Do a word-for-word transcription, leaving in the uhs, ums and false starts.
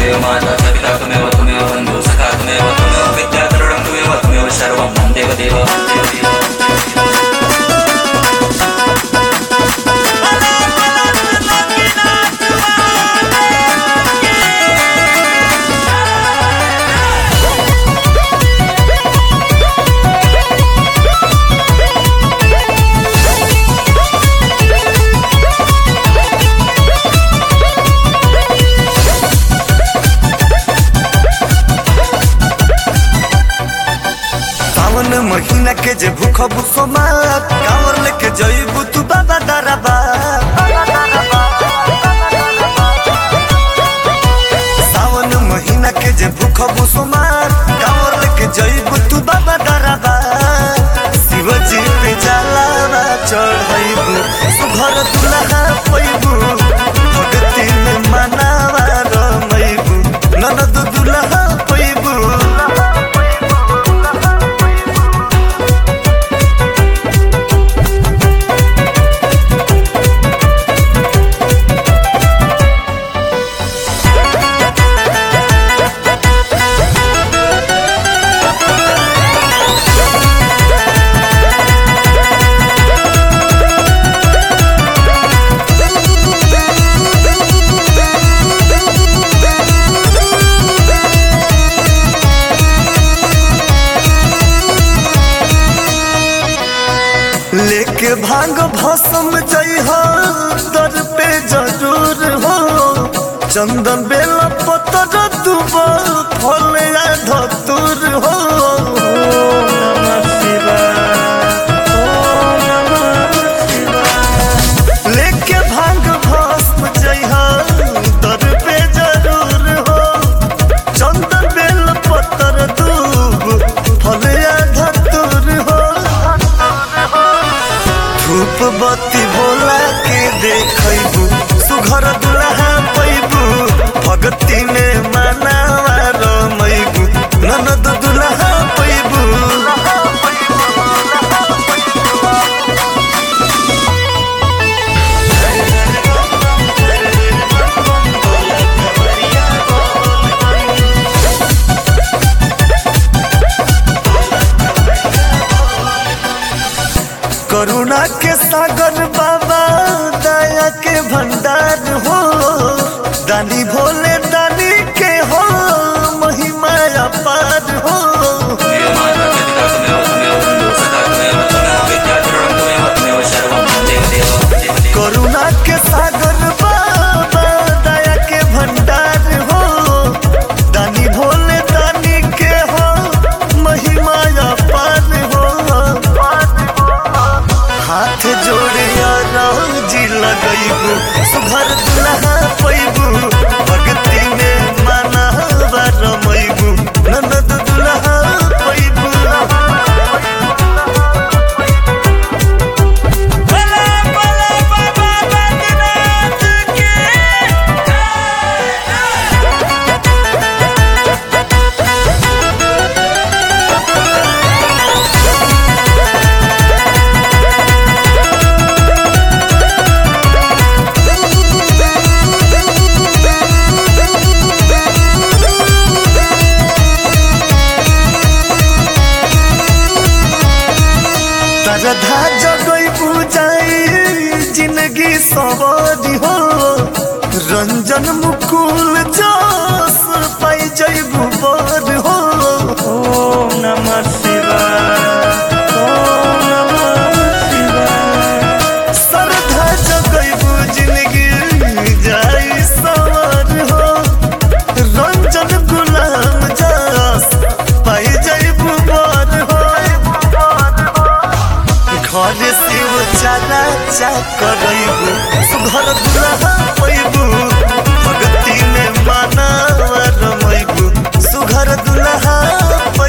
त्वमेव माता च पिता त्वमेव त्वमेव बन्धुः सखा त्वमेव त्वमेव विद्या करुणं त्वमेव त्वमेव सर्वं मम देवदेव महीना के जे भूख भूखो मात कांवर लेके जइबू तू बाबा दरबा सावन महीना के जे भूख भूखो मात कांवर लेके जइबू तू बाबा दरबा शिवजी पे जलावा चढ़ाइबू सुघर दुल्हा पइबू भक्ति में मनावा रमइबू ननद दुल्हा पइबू लेके भांग भस्म जइहो दर पे जरूर हो चंदन बेला पतर दुब फल या धतुर हो नमः शिवाय ओम नमः शिवाय लेके भांग भस्म जइहो दर पे जरूर हो चंदन बेला पतर दुब फल या धतुर हो धूप बत्ती भोला के देखबू सुघर दुल्हा पैबू भक्ति में मनावा रमइबू ननद दुल्हा पैबू करुणा के सागर बाबा दया के भंडार हो दानी भोले दानी के हो महिमा अपार हो करुणा के सागर बाबा दया के भंडार हो दानी भोले दानी के हो महिमा अपार हो हाथ जोड़िया राजी लगइबू सुघर दुल्हा पैबू भक्ति में मनावा रमइबू ननद दुल्हा पैबू राधा जगइबू जाई जिंदगी सवारी हो रंजन मुकुल जोश पाई जइबू बर हो ओम नमः शिवाय ओम नमः शिवाय श्रद्धा जगइबू जिंदगी जाई सवार हो रंजन गुलाम जोश पाई जइबू बर हो घर शिव चारा चा करइबू सुघर दुल्हा पैबू भक्ति में मनावा रमइबू सुघर दुल्हा।